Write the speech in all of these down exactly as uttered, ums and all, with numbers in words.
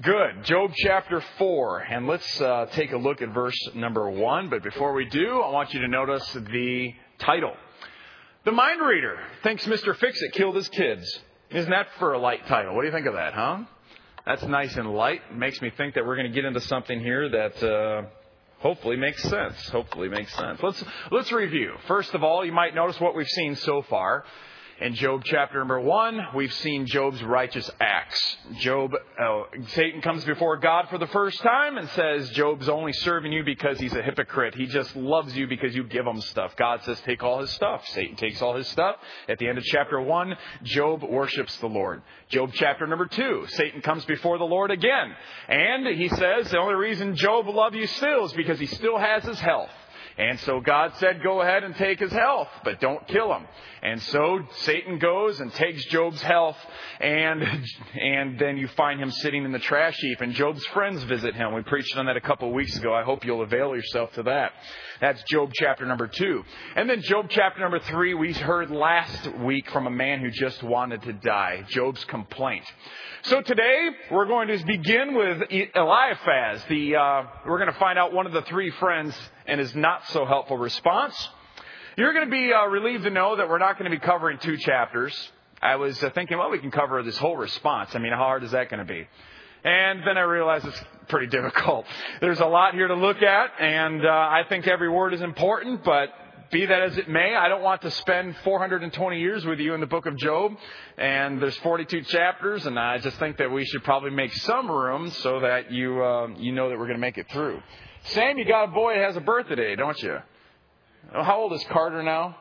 Good. Job chapter four. And let's uh, take a look at verse number one. But before we do, I want you to notice the title. The Mind Reader thinks Mister Fix-It killed his kids. Isn't that for a light title? What do you think of that, huh? That's nice and light. It makes me think that we're going to get into something here that uh, hopefully makes sense. Hopefully makes sense. Let's let's review. First of all, you might notice what we've seen so far. In Job chapter number one, we've seen Job's righteous acts. Job, uh, Satan comes before God for the first time and says, Job's only serving you because he's a hypocrite. He just loves you because you give him stuff. God says, take all his stuff. Satan takes all his stuff. At the end of chapter one, Job worships the Lord. Job chapter number two, Satan comes before the Lord again. And he says, the only reason Job loves you still is because he still has his health. And so God said, go ahead and take his health, but don't kill him. And so Satan goes and takes Job's health, and and then you find him sitting in the trash heap, and Job's friends visit him. We preached on that a couple of weeks ago. I hope you'll avail yourself to that. That's Job chapter number two. And then Job chapter number three, we heard last week from a man who just wanted to die, Job's complaint. So today, we're going to begin with Eliphaz. The uh, we're going to find out one of the three friends and his not-so-helpful response. You're going to be uh, relieved to know that we're not going to be covering two chapters. I was uh, thinking, well, we can cover this whole response. I mean, how hard is that going to be? And then I realized it's pretty difficult. There's a lot here to look at, and uh, I think every word is important, but be that as it may, I don't want to spend four hundred twenty years with you in the book of Job. And there's forty-two chapters, and I just think that we should probably make some room so that you uh, you know that we're going to make it through. Sam, you got a boy that has a birthday today, don't you? How old is Carter now?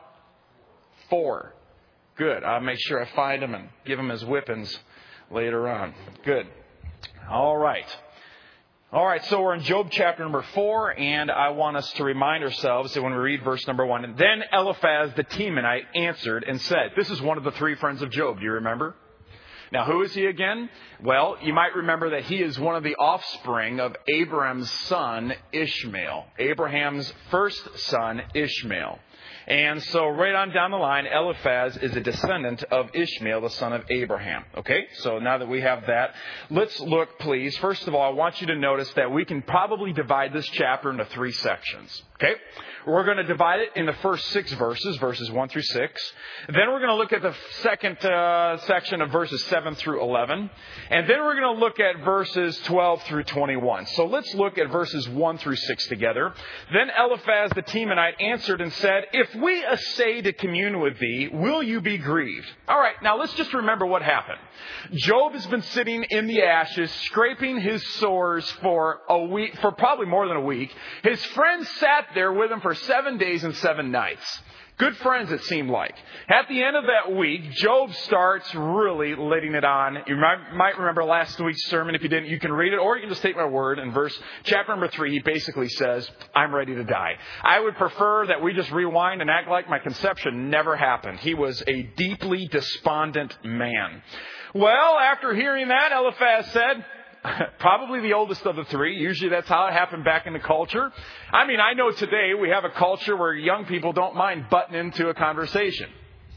Four. Good. I'll make sure I find him and give him his whippings later on. Good. All right. All right, so we're in Job chapter number four, and I want us to remind ourselves that when we read verse number one, then Eliphaz the Temanite answered and said, this is one of the three friends of Job, do you remember? Now, who is he again? Well, you might remember that he is one of the offspring of Abraham's son, Ishmael. Abraham's first son, Ishmael. And so right on down the line, Eliphaz is a descendant of Ishmael, the son of Abraham. Okay, so now that we have that, let's look, please. First of all, I want you to notice that we can probably divide this chapter into three sections. Okay, we're going to divide it in the first six verses, verses one through six. Then we're going to look at the second uh, section of verses seven through eleven. And then we're going to look at verses twelve through twenty-one. So let's look at verses one through six together. Then Eliphaz the Temanite answered and said, if we essay to commune with thee, will you be grieved? All right, now let's just remember what happened. Job has been sitting in the ashes, scraping his sores for a week, for probably more than a week. His friends sat there with him for seven days and seven nights. Good friends, it seemed like. At the end of that week, Job starts really letting it on. You might, might remember last week's sermon. If you didn't, you can read it, or you can just take my word. In verse chapter number three, he basically says, I'm ready to die. I would prefer that we just rewind and act like my conception never happened. He was a deeply despondent man. Well, after hearing that, Eliphaz said, probably the oldest of the three. Usually that's how it happened back in the culture. I mean, I know today we have a culture where young people don't mind butting into a conversation.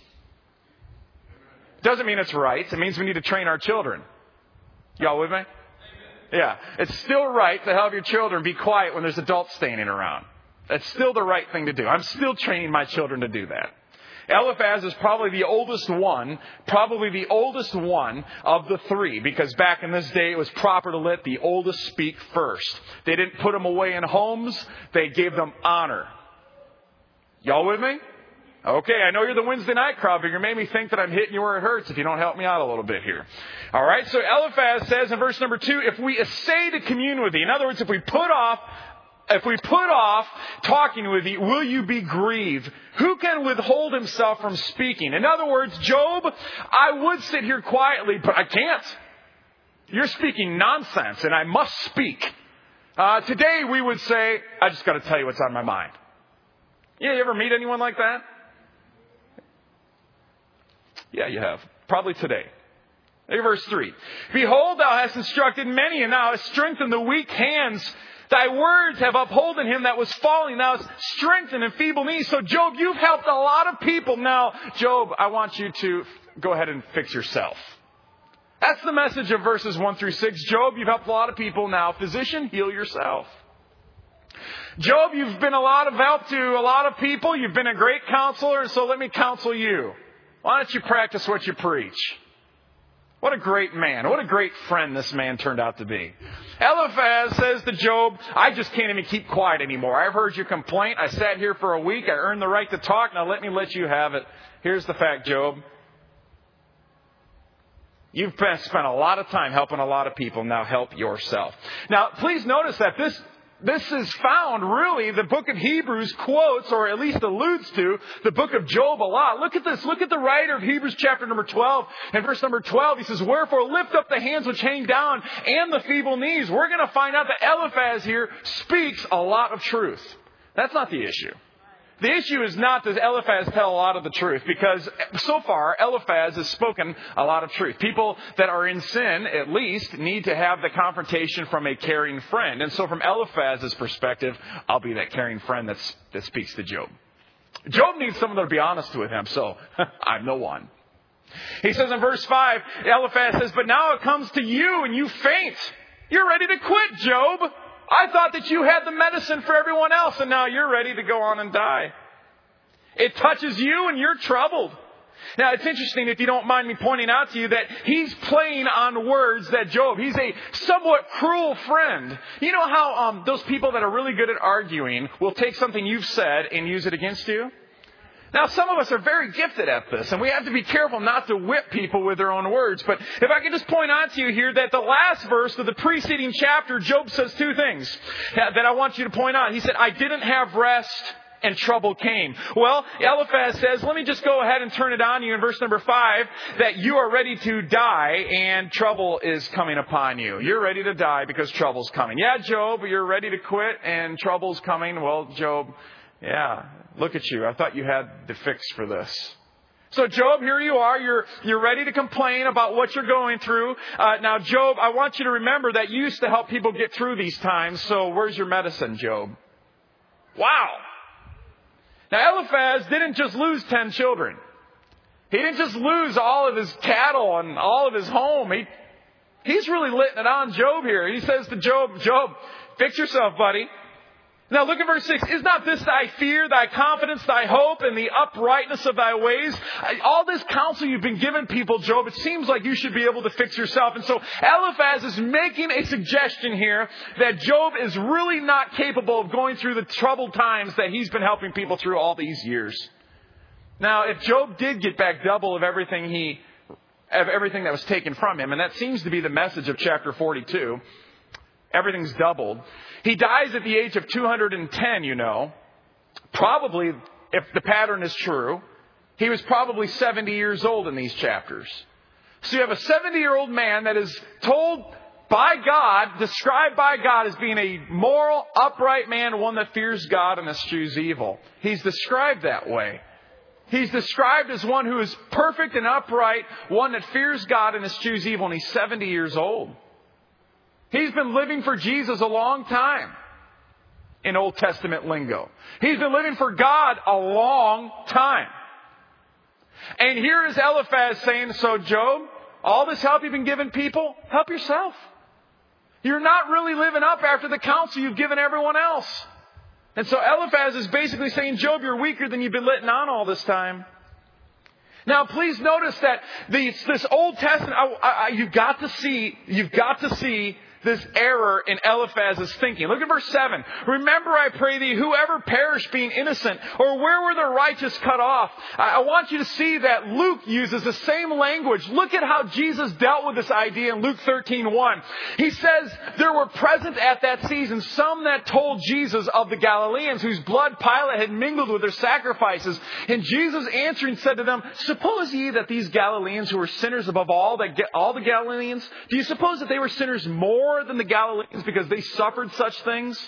Doesn't mean it's right. It means we need to train our children. Y'all with me? Yeah. It's still right to have your children be quiet when there's adults standing around. That's still the right thing to do. I'm still training my children to do that. Eliphaz is probably the oldest one, probably the oldest one of the three, because back in this day it was proper to let the oldest speak first. They didn't put them away in homes, they gave them honor. Y'all with me? Okay, I know you're the Wednesday night crowd, but you made me think that I'm hitting you where it hurts if you don't help me out a little bit here. All right, so Eliphaz says in verse number two, if we essay to commune with thee, in other words, if we put off If we put off talking with thee, will you be grieved? Who can withhold himself from speaking? In other words, Job, I would sit here quietly, but I can't. You're speaking nonsense, and I must speak. Uh, today we would say, I just got to tell you what's on my mind. Yeah, you ever meet anyone like that? Yeah, you have. Probably today. Verse three. Behold, thou hast instructed many, and thou hast strengthened the weak hands. Thy words have upholden him that was falling. Thou hast strengthened and feeble knees. So, Job, you've helped a lot of people. Now, Job, I want you to go ahead and fix yourself. That's the message of verses one through six. Job, you've helped a lot of people. Now, physician, heal yourself. Job, you've been a lot of help to a lot of people. You've been a great counselor, so let me counsel you. Why don't you practice what you preach? What a great man. What a great friend this man turned out to be. Eliphaz says to Job, I just can't even keep quiet anymore. I've heard your complaint. I sat here for a week. I earned the right to talk. Now let me let you have it. Here's the fact, Job. You've spent a lot of time helping a lot of people. Now help yourself. Now, please notice that this This is found, really, the book of Hebrews quotes, or at least alludes to, the book of Job a lot. Look at this. Look at the writer of Hebrews chapter number twelve and verse number twelve. He says, wherefore lift up the hands which hang down and the feeble knees. We're going to find out that Eliphaz here speaks a lot of truth. That's not the issue. The issue is not does Eliphaz tell a lot of the truth, because so far Eliphaz has spoken a lot of truth. People that are in sin, at least, need to have the confrontation from a caring friend. And so from Eliphaz's perspective, I'll be that caring friend that's, that speaks to Job. Job needs someone that'll be honest with him, so I'm the one. He says in verse five, Eliphaz says, but now it comes to you and you faint. You're ready to quit, Job. I thought that you had the medicine for everyone else, and now you're ready to go on and die. It touches you, and you're troubled. Now, it's interesting, if you don't mind me pointing out to you, that he's playing on words that Job, he's a somewhat cruel friend. You know how um, those people that are really good at arguing will take something you've said and use it against you? Now, some of us are very gifted at this, and we have to be careful not to whip people with their own words. But if I could just point out to you here that the last verse of the preceding chapter, Job says two things that I want you to point out. He said, I didn't have rest and trouble came. Well, Eliphaz says, let me just go ahead and turn it on you in verse number five, that you are ready to die and trouble is coming upon you. You're ready to die because trouble's coming. Yeah, Job, you're ready to quit and trouble's coming. Well, Job, yeah, look at you. I thought you had the fix for this. So, Job, here you are. You're you're ready to complain about what you're going through. Uh, now, Job, I want you to remember that you used to help people get through these times. So, where's your medicine, Job? Wow. Now, Eliphaz didn't just lose ten children. He didn't just lose all of his cattle and all of his home. He He's really letting it on Job here. He says to Job, Job, fix yourself, buddy. Now look at verse six. Is not this thy fear, thy confidence, thy hope, and the uprightness of thy ways? All this counsel you've been giving people, Job, it seems like you should be able to fix yourself. And so Eliphaz is making a suggestion here that Job is really not capable of going through the troubled times that he's been helping people through all these years. Now, if Job did get back double of everything he, of everything that was taken from him, and that seems to be the message of chapter forty-two, everything's doubled. He dies at the age of two hundred ten, you know. Probably, if the pattern is true, he was probably seventy years old in these chapters. So you have a seventy-year-old man that is told by God, described by God as being a moral, upright man, one that fears God and eschews evil. He's described that way. He's described as one who is perfect and upright, one that fears God and eschews evil, and he's seventy years old. He's been living for Jesus a long time in Old Testament lingo. He's been living for God a long time. And here is Eliphaz saying, so Job, all this help you've been giving people, help yourself. You're not really living up after the counsel you've given everyone else. And so Eliphaz is basically saying, Job, you're weaker than you've been letting on all this time. Now, please notice that these, this Old Testament, I, I, you've got to see, you've got to see this error in Eliphaz's thinking. Look at verse seven. Remember, I pray thee, whoever perished being innocent, or where were the righteous cut off? I, I want you to see that Luke uses the same language. Look at how Jesus dealt with this idea in Luke thirteen one. He says, there were present at that season some that told Jesus of the Galileans, whose blood Pilate had mingled with their sacrifices. And Jesus answering said to them, suppose ye that these Galileans who were sinners above all, that all the Galileans, do you suppose that they were sinners more than the Galileans because they suffered such things?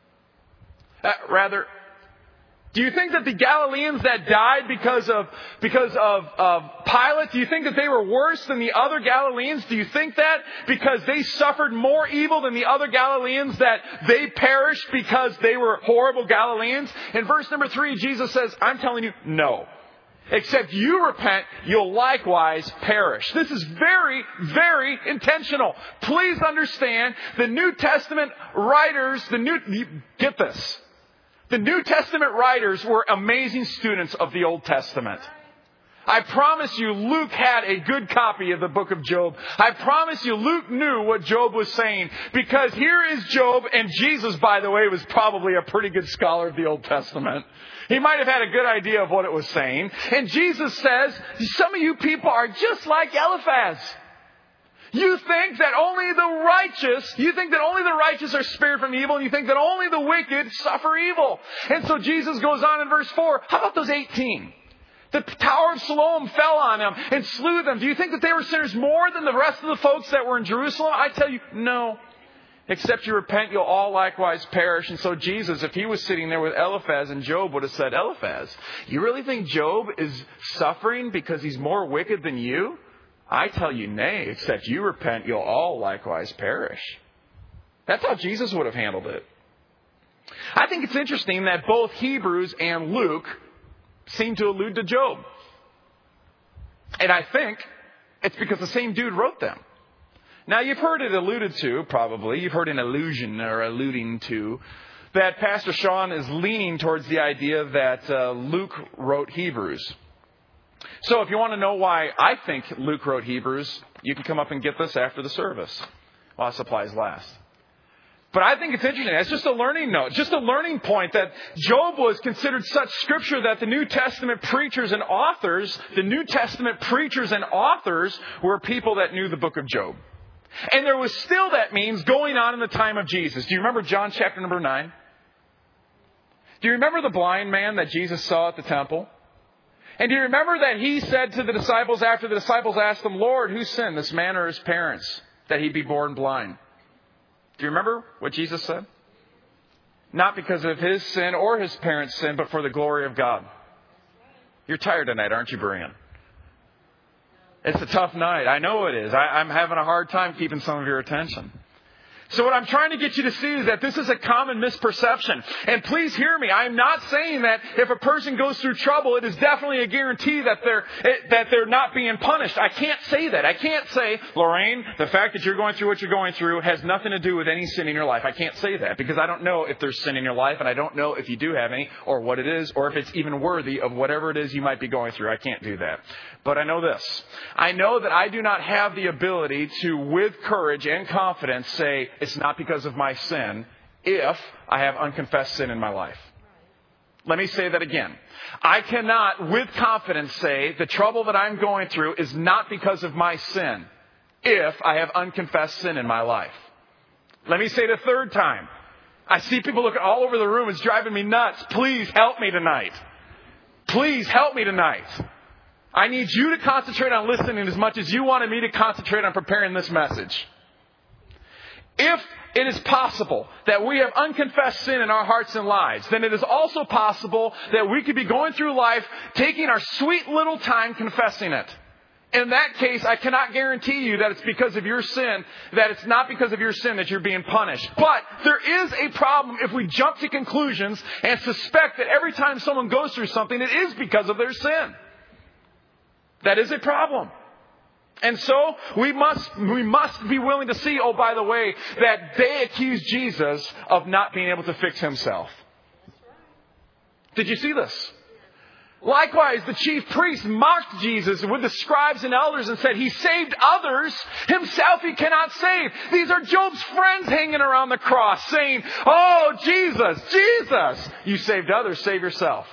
Uh, rather, do you think that the Galileans that died because of because of, of Pilate, do you think that they were worse than the other Galileans? Do you think that because they suffered more evil than the other Galileans that they perished because they were horrible Galileans? In verse number three, Jesus says, I'm telling you, no. except you repent, you'll likewise perish. This is very, very intentional. Please understand, the New Testament writers, the New, get this. The New Testament writers were amazing students of the Old Testament. I promise you, Luke had a good copy of the book of Job. I promise you, Luke knew what Job was saying. Because here is Job, and Jesus, by the way, was probably a pretty good scholar of the Old Testament. He might have had a good idea of what it was saying. And Jesus says, some of you people are just like Eliphaz. You think that only the righteous, you think that only the righteous are spared from evil, and you think that only the wicked suffer evil. And so Jesus goes on in verse four, how about those eighteen? The Tower of Siloam fell on them and slew them. Do you think that they were sinners more than the rest of the folks that were in Jerusalem? I tell you, no. Except you repent, you'll all likewise perish. And so Jesus, if he was sitting there with Eliphaz and Job, would have said, Eliphaz, you really think Job is suffering because he's more wicked than you? I tell you, nay, except you repent, you'll all likewise perish. That's how Jesus would have handled it. I think it's interesting that both Hebrews and Luke seem to allude to Job. And I think it's because the same dude wrote them. Now, you've heard it alluded to, probably. You've heard an allusion or alluding to that Pastor Sean is leaning towards the idea that uh, Luke wrote Hebrews. So if you want to know why I think Luke wrote Hebrews, you can come up and get this after the service while supplies last. But I think it's interesting. It's just a learning note, just a learning point that Job was considered such scripture that the New Testament preachers and authors, the New Testament preachers and authors were people that knew the book of Job. And there was still, that means, going on in the time of Jesus. Do you remember John chapter number nine? Do you remember the blind man that Jesus saw at the temple? And do you remember that he said to the disciples after the disciples asked him, Lord, who sinned, this man or his parents, that he be born blind? Do you remember what Jesus said? Not because of his sin or his parents' sin, but for the glory of God. You're tired tonight, aren't you, Brian? It's a tough night. I know it is. I, I'm having a hard time keeping some of your attention. So what I'm trying to get you to see is that this is a common misperception. And please hear me. I'm not saying that if a person goes through trouble, it is definitely a guarantee that they're that they're not being punished. I can't say that. I can't say, Lorraine, the fact that you're going through what you're going through has nothing to do with any sin in your life. I can't say that because I don't know if there's sin in your life, and I don't know if you do have any or what it is or if it's even worthy of whatever it is you might be going through. I can't do that. But I know this. I know that I do not have the ability to, with courage and confidence, say, it's not because of my sin if I have unconfessed sin in my life. Let me say that again. I cannot, with confidence, say the trouble that I'm going through is not because of my sin if I have unconfessed sin in my life. Let me say it a third time. I see people looking all over the room. It's driving me nuts. Please help me tonight. Please help me tonight. I need you to concentrate on listening as much as you wanted me to concentrate on preparing this message. If it is possible that we have unconfessed sin in our hearts and lives, then it is also possible that we could be going through life taking our sweet little time confessing it. In that case, I cannot guarantee you that it's because of your sin, that it's not because of your sin that you're being punished. But there is a problem if we jump to conclusions and suspect that every time someone goes through something, it is because of their sin. That is a problem. And so we must we must be willing to see, oh, by the way, that they accused Jesus of not being able to fix himself. Did you see this? Likewise, the chief priests mocked Jesus with the scribes and elders and said, he saved others, himself he cannot save. These are Job's friends hanging around the cross saying, oh, Jesus, Jesus, you saved others, save yourself.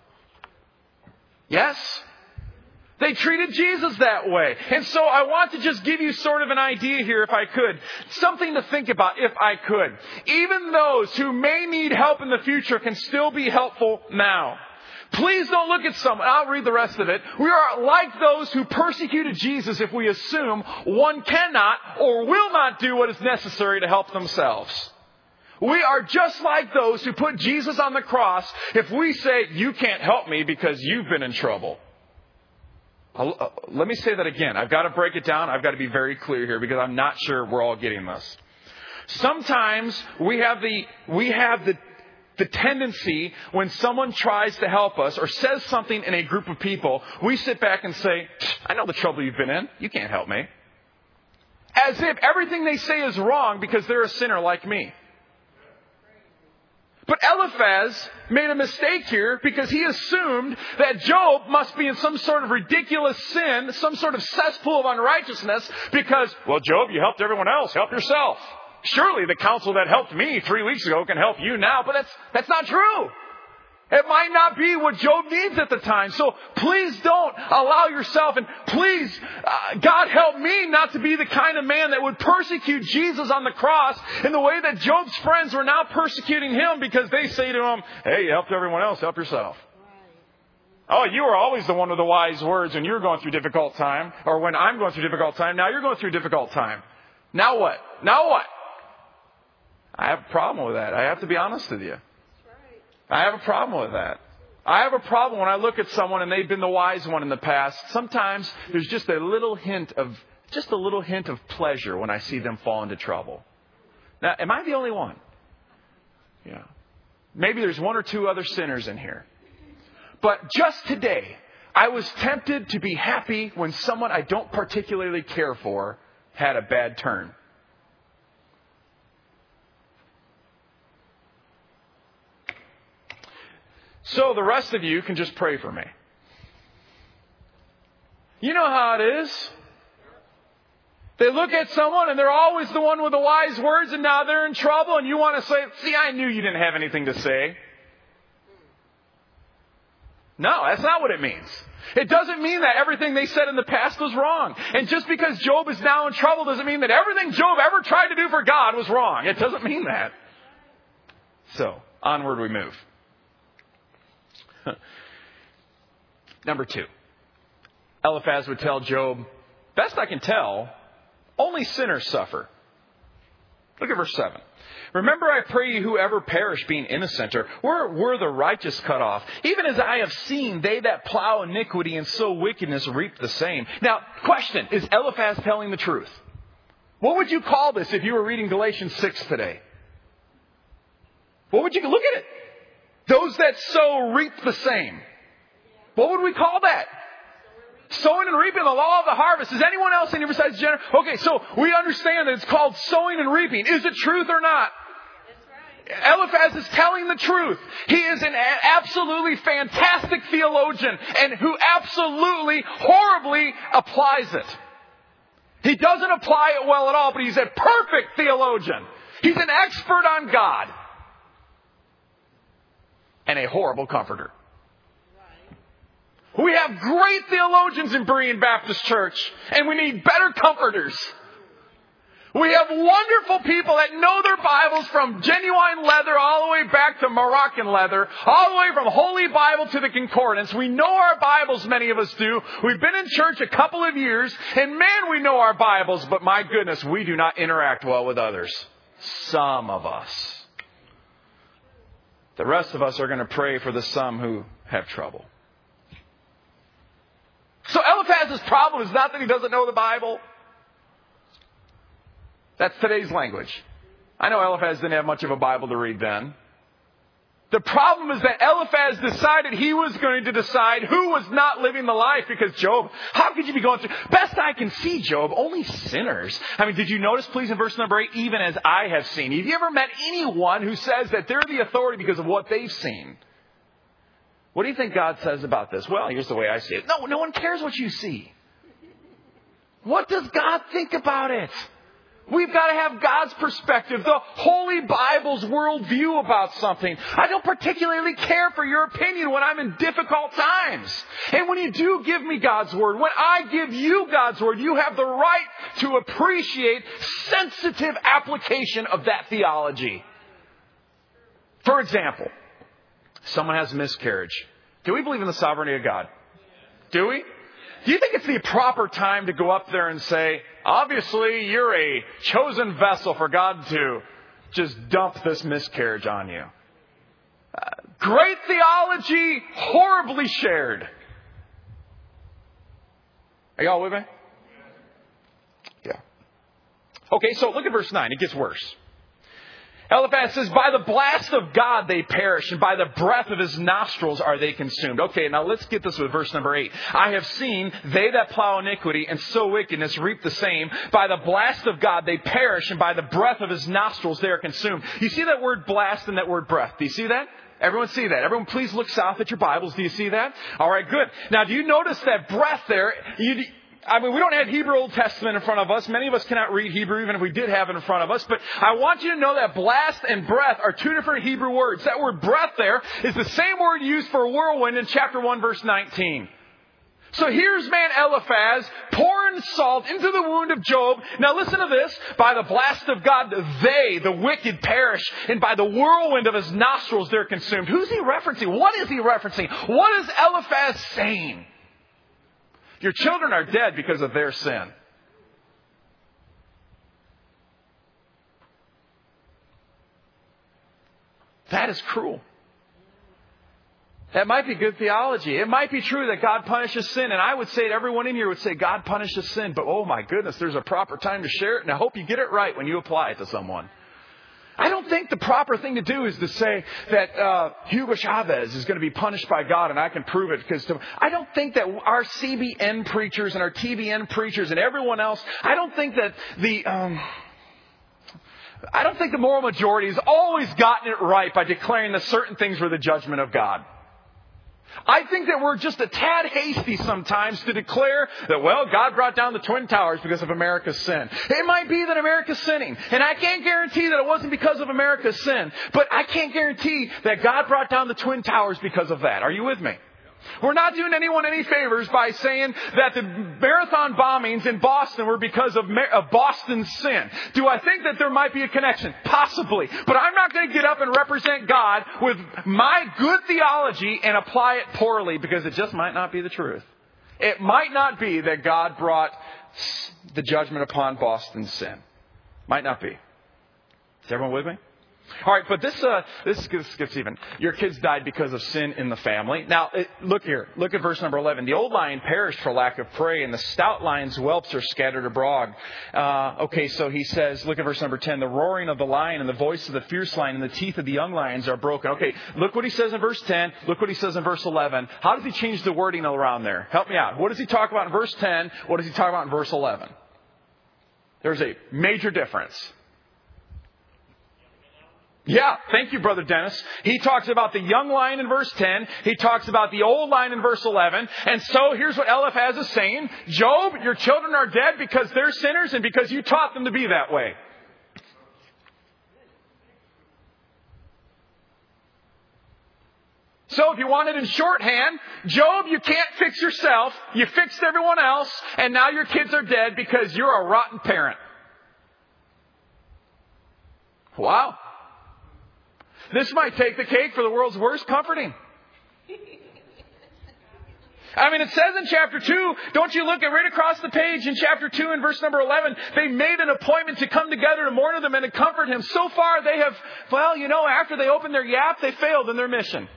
Yes? They treated Jesus that way. And so I want to just give you sort of an idea here, if I could. Something to think about, if I could. Even those who may need help in the future can still be helpful now. Please don't look at someone. I'll read the rest of it. We are like those who persecuted Jesus if we assume one cannot or will not do what is necessary to help themselves. We are just like those who put Jesus on the cross if we say, you can't help me because you've been in trouble. I'll, uh, let me say that again. I've got to break it down. I've got to be very clear here because I'm not sure we're all getting this. Sometimes we have the we have the the tendency when someone tries to help us or says something in a group of people, we sit back and say, I know the trouble you've been in. You can't help me. As if everything they say is wrong because they're a sinner like me. But Eliphaz made a mistake here because he assumed that Job must be in some sort of ridiculous sin, some sort of cesspool of unrighteousness because, well, Job, you helped everyone else. Help yourself. Surely the counsel that helped me three weeks ago can help you now. But that's that's not true. It might not be what Job needs at the time. So please don't allow yourself, and please, uh, God help me not to be the kind of man that would persecute Jesus on the cross in the way that Job's friends were now persecuting him because they say to him, hey, you helped everyone else, help yourself. Oh, you were always the one with the wise words when you were going through difficult time, or when I'm going through difficult time. Now you're going through difficult time. Now what? Now what? I have a problem with that. I have to be honest with you. I have a problem with that. I have a problem when I look at someone and they've been the wise one in the past. Sometimes there's just a little hint of, just a little hint of pleasure when I see them fall into trouble. Now, am I the only one? Yeah. Maybe there's one or two other sinners in here. But just today, I was tempted to be happy when someone I don't particularly care for had a bad turn. So the rest of you can just pray for me. You know how it is. They look at someone and they're always the one with the wise words and now they're in trouble and you want to say, see, I knew you didn't have anything to say. No, that's not what it means. It doesn't mean that everything they said in the past was wrong. And just because Job is now in trouble doesn't mean that everything Job ever tried to do for God was wrong. It doesn't mean that. So, onward we move. Number two, Eliphaz would tell Job, best I can tell, only sinners suffer. Look at verse seven. Remember, I pray you, whoever perish being innocent, or were, were the righteous cut off. Even as I have seen, they that plow iniquity and sow wickedness reap the same. Now, question, is Eliphaz telling the truth? What would you call this if you were reading Galatians six today? What would you, look at it. Those that sow reap the same. What would we call that? Sowing and reaping, the law of the harvest. Is anyone else in here besides Jennifer? Okay, so we understand that it's called sowing and reaping. Is it truth or not? That's right. Eliphaz is telling the truth. He is an absolutely fantastic theologian and who absolutely, horribly applies it. He doesn't apply it well at all, but he's a perfect theologian. He's an expert on God. And a horrible comforter. We have great theologians in Berean Baptist Church, and we need better comforters. We have wonderful people that know their Bibles from genuine leather all the way back to Moroccan leather, all the way from Holy Bible to the Concordance. We know our Bibles, many of us do. We've been in church a couple of years, and man, we know our Bibles, but my goodness, we do not interact well with others. Some of us. The rest of us are going to pray for the some who have trouble. So Eliphaz's problem is not that he doesn't know the Bible. That's today's language. I know Eliphaz didn't have much of a Bible to read then. The problem is that Eliphaz decided he was going to decide who was not living the life because Job, how could you be going through? Best I can see, Job, only sinners. I mean, did you notice, please, in verse number eight, even as I have seen? Have you ever met anyone who says that they're the authority because of what they've seen? What do you think God says about this? Well, here's the way I see it. No, no one cares what you see. What does God think about it? We've got to have God's perspective, the Holy Bible's worldview about something. I don't particularly care for your opinion when I'm in difficult times. And when you do give me God's Word, when I give you God's Word, you have the right to appreciate sensitive application of that theology. For example, someone has a miscarriage. Do we believe in the sovereignty of God? Do we? Do you think it's the proper time to go up there and say, obviously, you're a chosen vessel for God to just dump this miscarriage on you? Uh, great theology, horribly shared. Are y'all with me? Yeah. Okay, so look at verse nine. It gets worse. Eliphaz says, by the blast of God they perish, and by the breath of his nostrils are they consumed. Okay, now let's get this with verse number eight. I have seen they that plow iniquity and sow wickedness reap the same. By the blast of God they perish, and by the breath of his nostrils they are consumed. You see that word blast and that word breath? Do you see that? Everyone see that? Everyone please look south at your Bibles. Do you see that? All right, good. Now, do you notice that breath there? You, I mean, we don't have Hebrew Old Testament in front of us. Many of us cannot read Hebrew, even if we did have it in front of us. But I want you to know that blast and breath are two different Hebrew words. That word breath there is the same word used for whirlwind in chapter one, verse nineteen. So here's man Eliphaz pouring salt into the wound of Job. Now listen to this. By the blast of God, they, the wicked, perish. And by the whirlwind of his nostrils, they're consumed. Who's he referencing? What is he referencing? What is Eliphaz saying? Your children are dead because of their sin. That is cruel. That might be good theology. It might be true that God punishes sin. And I would say it, everyone in here would say God punishes sin. But oh my goodness, there's a proper time to share it. And I hope you get it right when you apply it to someone. I don't think the proper thing to do is to say that uh, Hugo Chavez is going to be punished by God, and I can prove it. Because to, I don't think that our C B N preachers and our T B N preachers and everyone else, I don't think that the... Um, I don't think the moral majority has always gotten it right by declaring that certain things were the judgment of God. I think that we're just a tad hasty sometimes to declare that, well, God brought down the Twin Towers because of America's sin. It might be that America's sinning. And I can't guarantee that it wasn't because of America's sin. But I can't guarantee that God brought down the Twin Towers because of that. Are you with me? We're not doing anyone any favors by saying that the marathon bombings in Boston were because of, of Boston's sin. Do I think that there might be a connection? Possibly. But I'm not going to get up and represent God with my good theology and apply it poorly, because it just might not be the truth. It might not be that God brought the judgment upon Boston's sin. Might not be. Is everyone with me? All right, but this uh, this gets, gets even. Your kids died because of sin in the family. Now, it, look here. Look at verse number eleven. The old lion perished for lack of prey, and the stout lion's whelps are scattered abroad. Uh, okay, so he says, look at verse number ten. The roaring of the lion and the voice of the fierce lion and the teeth of the young lions are broken. Okay, look what he says in verse ten. Look what he says in verse eleven. How does he change the wording around there? Help me out. What does he talk about in verse ten? What does he talk about in verse eleven? There's a major difference. Yeah, thank you, Brother Dennis. He talks about the young lion in verse ten. He talks about the old lion in verse eleven. And so here's what Eliphaz is saying. Job, your children are dead because they're sinners and because you taught them to be that way. So if you want it in shorthand, Job, you can't fix yourself. You fixed everyone else. And now your kids are dead because you're a rotten parent. Wow. This might take the cake for the world's worst comforting. I mean, it says in chapter two, don't you look at right across the page in chapter two and verse number eleven, they made an appointment to come together to mourn with him and to comfort him. So far they have, well, you know, after they opened their yap, they failed in their mission.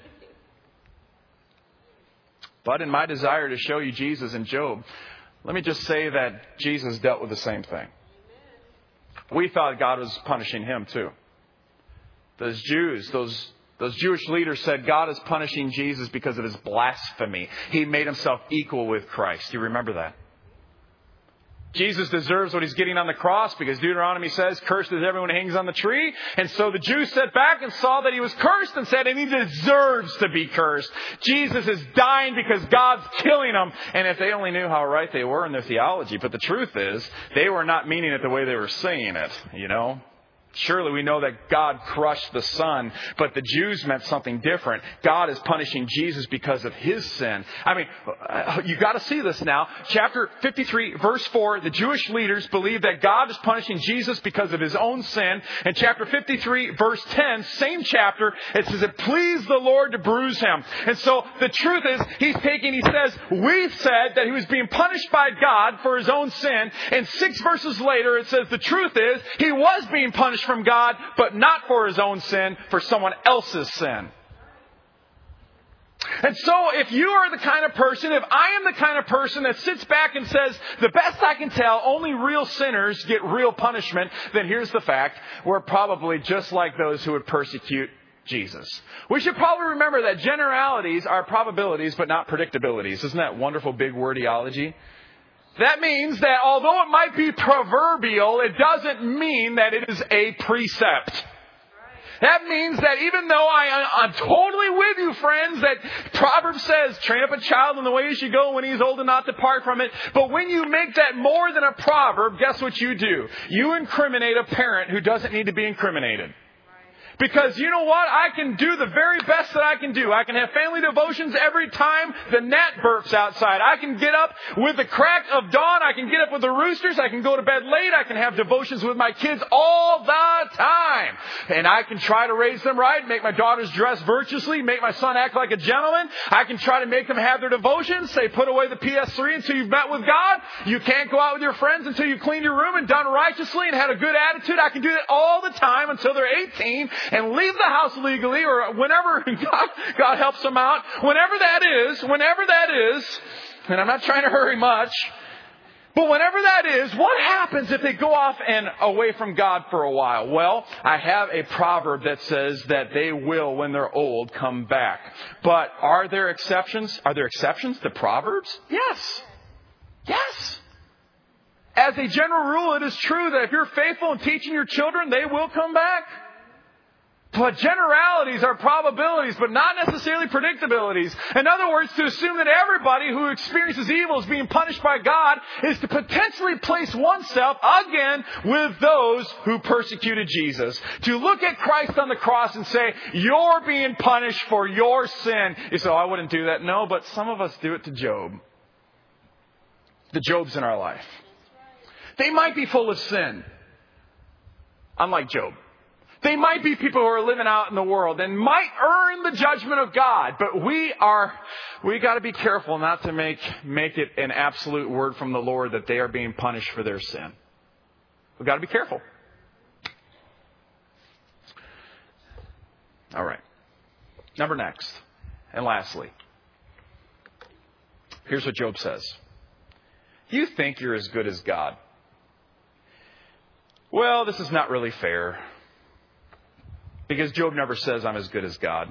But in my desire to show you Jesus and Job, let me just say that Jesus dealt with the same thing. We thought God was punishing him too. Those Jews, those those Jewish leaders said God is punishing Jesus because of his blasphemy. He made himself equal with Christ. Do you remember that? Jesus deserves what he's getting on the cross because Deuteronomy says, cursed is everyone who hangs on the tree. And so the Jews sat back and saw that he was cursed and said, and he deserves to be cursed. Jesus is dying because God's killing him. And if they only knew how right they were in their theology. But the truth is, they were not meaning it the way they were saying it, you know. Surely we know that God crushed the Son, but the Jews meant something different. God is punishing Jesus because of his sin. I mean, you got to see this now. Chapter fifty-three, verse four, the Jewish leaders believe that God is punishing Jesus because of his own sin. And chapter fifty-three, verse ten, same chapter, it says it pleased the Lord to bruise him. And so the truth is, he's taking, he says, we said that he was being punished by God for his own sin. And six verses later, it says the truth is, he was being punished from God, but not for his own sin, for someone else's sin. And so if you are the kind of person, if I am the kind of person that sits back and says, the best I can tell, only real sinners get real punishment, then here's the fact. We're probably just like those who would persecute Jesus. We should probably remember that generalities are probabilities, but not predictabilities. Isn't that wonderful big wordology? That means that although it might be proverbial, it doesn't mean that it is a precept. That means that even though I, I'm totally with you, friends, that Proverbs says, train up a child in the way he should go when he's old and not depart from it. But when you make that more than a proverb, guess what you do? You incriminate a parent who doesn't need to be incriminated. Because you know what? I can do the very best that I can do. I can have family devotions every time the gnat burps outside. I can get up with the crack of dawn. I can get up with the roosters. I can go to bed late. I can have devotions with my kids all the time. And I can try to raise them right, make my daughters dress virtuously, make my son act like a gentleman. I can try to make them have their devotions. Say, put away the P S three until you've met with God. You can't go out with your friends until you've cleaned your room and done righteously and had a good attitude. I can do that all the time until they're eighteen. And leave the house legally or whenever God, God helps them out. Whenever that is, whenever that is, and I'm not trying to hurry much, but whenever that is, what happens if they go off and away from God for a while? Well, I have a proverb that says that they will, when they're old, come back. But are there exceptions? Are there exceptions to Proverbs? Yes. Yes. As a general rule, it is true that if you're faithful in teaching your children, they will come back. But generalities are probabilities, but not necessarily predictabilities. In other words, to assume that everybody who experiences evil is being punished by God is to potentially place oneself again with those who persecuted Jesus. To look at Christ on the cross and say, you're being punished for your sin. You say, oh, I wouldn't do that. No, but some of us do it to Job. The Jobs in our life. They might be full of sin. Unlike Job. They might be people who are living out in the world and might earn the judgment of God. But we are, we got to be careful not to make, make it an absolute word from the Lord that they are being punished for their sin. We've got to be careful. All right. Number next. And lastly. Here's what Job says. You think you're as good as God. Well, this is not really fair. Because Job never says I'm as good as God.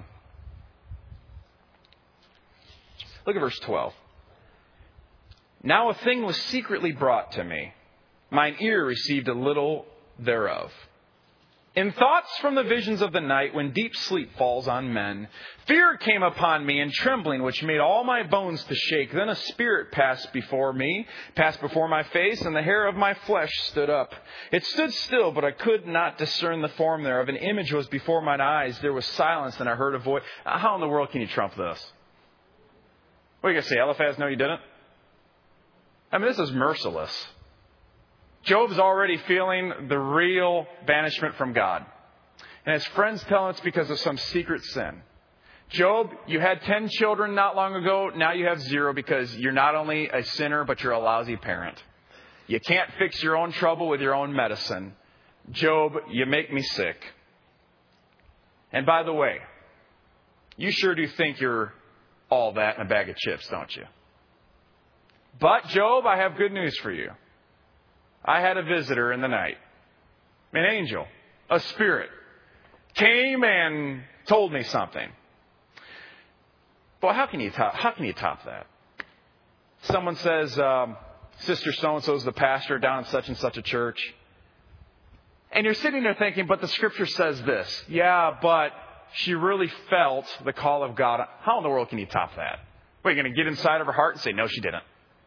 Look at verse twelve. Now a thing was secretly brought to me. Mine ear received a little thereof. In thoughts from the visions of the night, when deep sleep falls on men, fear came upon me and trembling, which made all my bones to shake. Then a spirit passed before me, passed before my face, and the hair of my flesh stood up. It stood still, but I could not discern the form thereof. An image was before mine eyes. There was silence, and I heard a voice. How in the world can you trump this? What are you going to say, Eliphaz? No, you didn't? I mean, this is merciless. Job's already feeling the real banishment from God. And his friends tell him it's because of some secret sin. Job, you had ten children not long ago. Now you have zero because you're not only a sinner, but you're a lousy parent. You can't fix your own trouble with your own medicine. Job, you make me sick. And by the way, you sure do think you're all that in a bag of chips, don't you? But Job, I have good news for you. I had a visitor in the night. An angel, a spirit, came and told me something. Well, how can you top, how can you top that? Someone says, um, Sister so-and-so is the pastor down in such and such a church. And you're sitting there thinking, but the scripture says this. Yeah, but she really felt the call of God. How in the world can you top that? What, are you going to get inside of her heart and say, no, she didn't?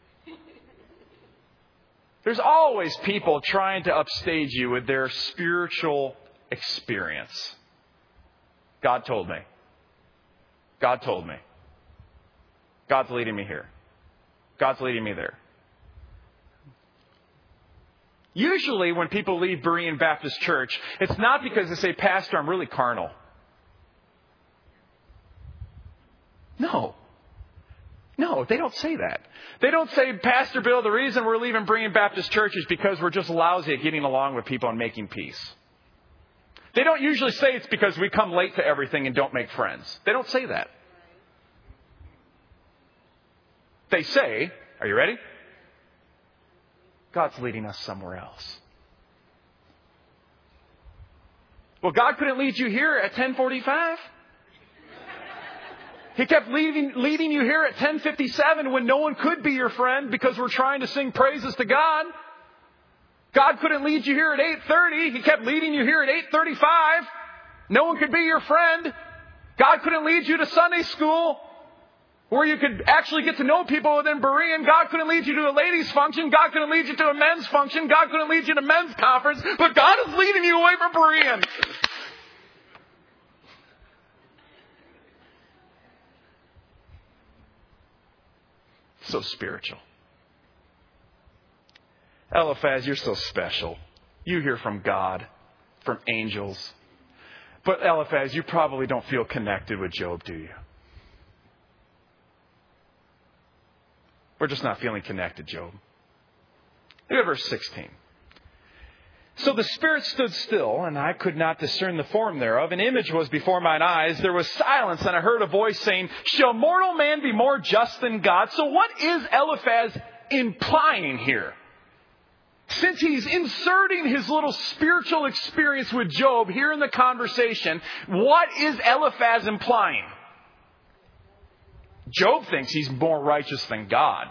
There's always people trying to upstage you with their spiritual experience. God told me. God told me. God's leading me here. God's leading me there. Usually when people leave Berean Baptist Church, it's not because they say, Pastor, I'm really carnal. No. No, they don't say that. They don't say, Pastor Bill, the reason we're leaving Berean Baptist Church is because we're just lousy at getting along with people and making peace. They don't usually say it's because we come late to everything and don't make friends. They don't say that. They say, are you ready? God's leading us somewhere else. Well, God couldn't lead you here at ten forty-five. He kept leading, leading you here at ten fifty-seven when no one could be your friend because we're trying to sing praises to God. God couldn't lead you here at eight thirty. He kept leading you here at eight thirty-five. No one could be your friend. God couldn't lead you to Sunday school where you could actually get to know people within Berean. God couldn't lead you to a ladies' function. God couldn't lead you to a men's function. God couldn't lead you to men's conference. But God is leading you away from Berean. So spiritual. Eliphaz, you're so special. You hear from God, from angels. But Eliphaz, you probably don't feel connected with Job, do you? We're just not feeling connected, Job. Look at verse sixteen. So the Spirit stood still, and I could not discern the form thereof. An image was before mine eyes. There was silence, and I heard a voice saying, shall mortal man be more just than God? So what is Eliphaz implying here? Since he's inserting his little spiritual experience with Job here in the conversation, what is Eliphaz implying? Job thinks he's more righteous than God.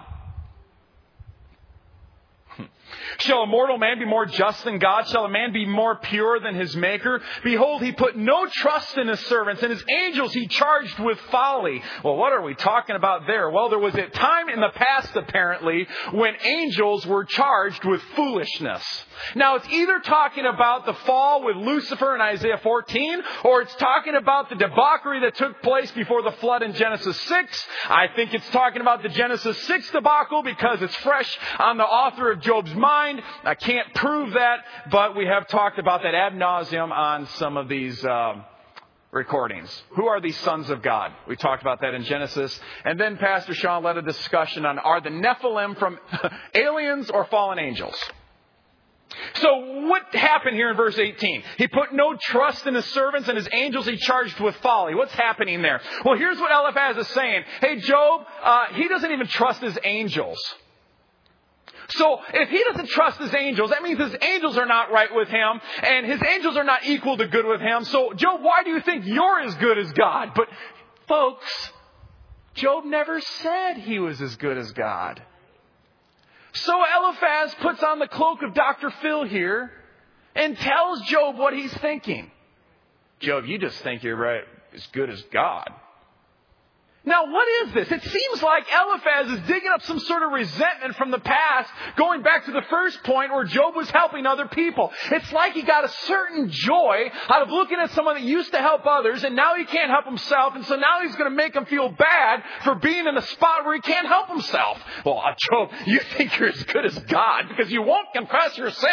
Shall a mortal man be more just than God? Shall a man be more pure than his Maker? Behold, he put no trust in his servants, and his angels he charged with folly. Well, what are we talking about there? Well, there was a time in the past, apparently, when angels were charged with foolishness. Now, it's either talking about the fall with Lucifer in Isaiah fourteen, or it's talking about the debauchery that took place before the flood in Genesis six. I think it's talking about the Genesis six debacle because it's fresh on the author of Job's mind. I can't prove that, but we have talked about that ad nauseum on some of these um, recordings. Who are these sons of God? We talked about that in Genesis. And then Pastor Sean led a discussion on, are the Nephilim from aliens or fallen angels? So what happened here in verse eighteen? He put no trust in his servants, and his angels he charged with folly. What's happening there? Well, here's what Eliphaz is saying. Hey, Job, uh, he doesn't even trust his angels. So if he doesn't trust his angels, that means his angels are not right with him, and his angels are not equal to good with him. So, Job, why do you think you're as good as God? But, folks, Job never said he was as good as God. So Eliphaz puts on the cloak of Doctor Phil here and tells Job what he's thinking. Job, you just think you're right, as good as God. Now, what is this? It seems like Eliphaz is digging up some sort of resentment from the past, going back to the first point where Job was helping other people. It's like he got a certain joy out of looking at someone that used to help others, and now he can't help himself, and so now he's going to make him feel bad for being in a spot where he can't help himself. Well, Job, you think you're as good as God because you won't confess your sin.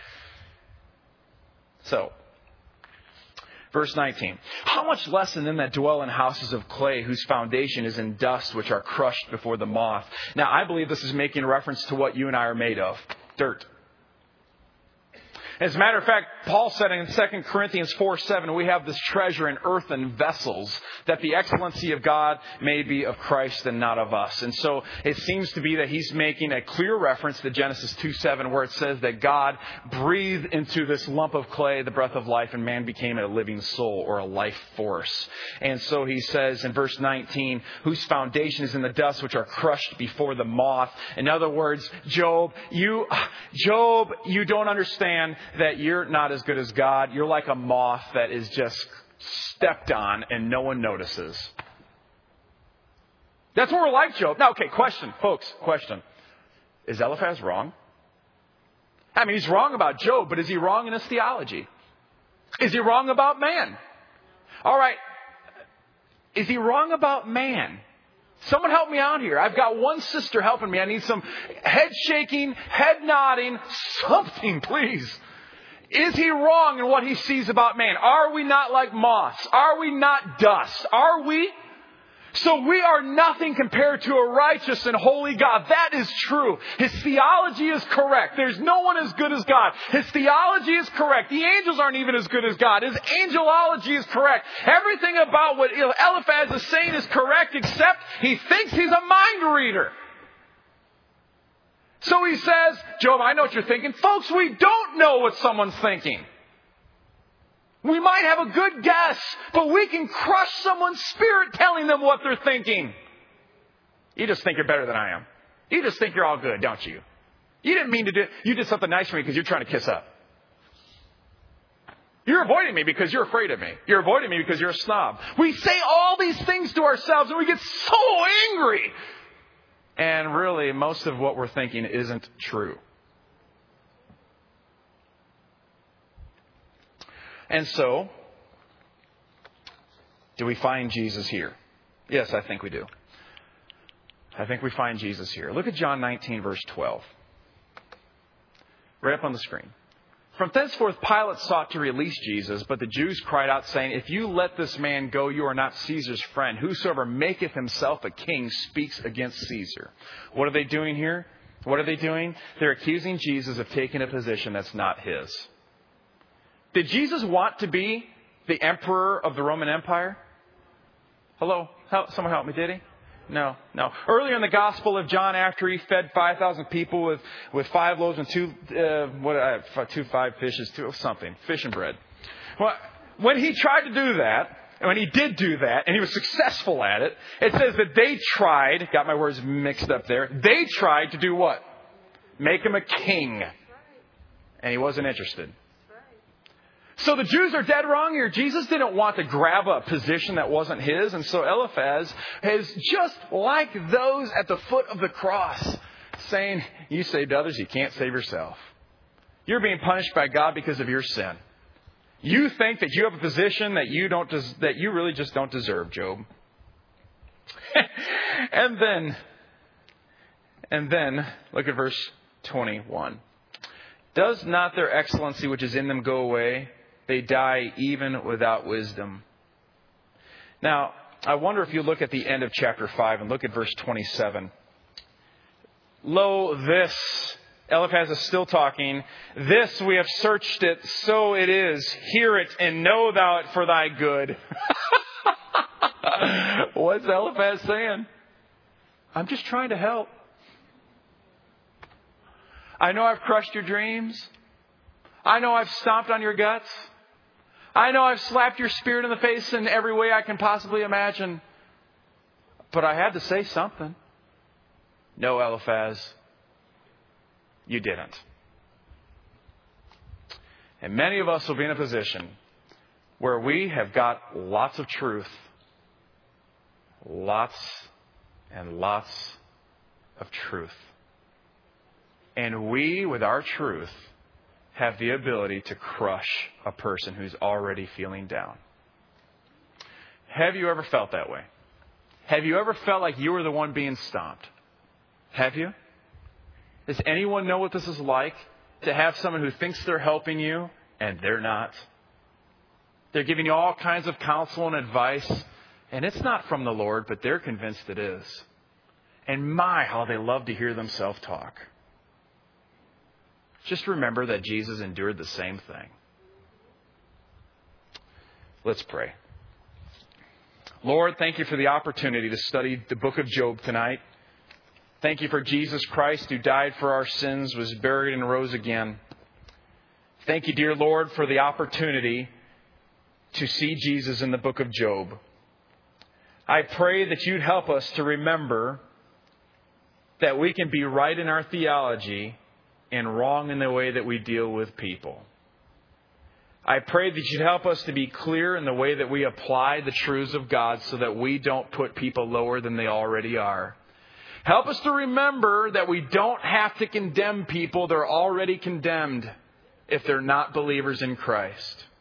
So, verse nineteen. How much less than them that dwell in houses of clay, whose foundation is in dust, which are crushed before the moth. Now, I believe this is making reference to what you and I are made of. Dirt. As a matter of fact, Paul said in Second Corinthians four seven, we have this treasure in earthen vessels, that the excellency of God may be of Christ and not of us. And so it seems to be that he's making a clear reference to Genesis two seven, where it says that God breathed into this lump of clay the breath of life, and man became a living soul, or a life force. And so he says in verse nineteen, whose foundation is in the dust, which are crushed before the moth. In other words, Job, you, Job, you don't understand that you're not as good as God. You're like a moth that is just stepped on and no one notices. That's what we're like, Job. Now, okay, question, folks, question. Is Eliphaz wrong? I mean, he's wrong about Job, but is he wrong in his theology? Is he wrong about man? All right. Is he wrong about man? Someone help me out here. I've got one sister helping me. I need some head shaking, head nodding, something, please. Is he wrong in what he sees about man? Are we not like moths? Are we not dust? Are we? So we are nothing compared to a righteous and holy God. That is true. His theology is correct. There's no one as good as God. His theology is correct. The angels aren't even as good as God. His angelology is correct. Everything about what Eliphaz is saying is correct, except he thinks he's a mind reader. So he says, Job, I know what you're thinking. Folks, we don't know what someone's thinking. We might have a good guess, but we can crush someone's spirit telling them what they're thinking. You just think you're better than I am. You just think you're all good, don't you? You didn't mean to do it. You did something nice for me because you're trying to kiss up. You're avoiding me because you're afraid of me. You're avoiding me because you're a snob. We say all these things to ourselves and we get so angry. And really, most of what we're thinking isn't true. And so, do we find Jesus here? Yes, I think we do. I think we find Jesus here. Look at John nineteen, verse twelve. Right up on the screen. From thenceforth Pilate sought to release Jesus, but the Jews cried out, saying, If you let this man go, you are not Caesar's friend. Whosoever maketh himself a king speaks against Caesar. What are they doing here? What are they doing? They're accusing Jesus of taking a position that's not his. Did Jesus want to be the emperor of the Roman Empire? Hello? Help, someone help me, did he? No, no. Earlier in the Gospel of John, after he fed five thousand people with, with five loaves and two, uh, what, uh, two five fishes, two something, fish and bread. Well, when he tried to do that, and when he did do that, and he was successful at it, it says that they tried, got my words mixed up there, they tried to do what? Make him a king. And he wasn't interested. So the Jews are dead wrong here. Jesus didn't want to grab a position that wasn't his. And so Eliphaz is just like those at the foot of the cross saying, you saved others, you can't save yourself. You're being punished by God because of your sin. You think that you have a position that you don't des- that you really just don't deserve, Job. and then, and then, look at verse twenty-one. Does not their excellency which is in them go away? They die even without wisdom. Now, I wonder if you look at the end of chapter five and look at verse twenty-seven. Lo, this, Eliphaz is still talking. This we have searched it, so it is. Hear it and know thou it for thy good. What's Eliphaz saying? I'm just trying to help. I know I've crushed your dreams. I know I've stomped on your guts. I know I've slapped your spirit in the face in every way I can possibly imagine. But I had to say something. No, Eliphaz, you didn't. And many of us will be in a position where we have got lots of truth. Lots and lots of truth. And we, with our truth, have the ability to crush a person who's already feeling down. Have you ever felt that way? Have you ever felt like you were the one being stomped? Have you? Does anyone know what this is like? To have someone who thinks they're helping you and they're not. They're giving you all kinds of counsel and advice. And it's not from the Lord, but they're convinced it is. And my, how they love to hear themselves talk. Just remember that Jesus endured the same thing. Let's pray. Lord, thank you for the opportunity to study the book of Job tonight. Thank you for Jesus Christ who died for our sins, was buried and rose again. Thank you, dear Lord, for the opportunity to see Jesus in the book of Job. I pray that you'd help us to remember that we can be right in our theology and wrong in the way that we deal with people. I pray that you'd help us to be clear in the way that we apply the truths of God so that we don't put people lower than they already are. Help us to remember that we don't have to condemn people. They're already condemned if they're not believers in Christ.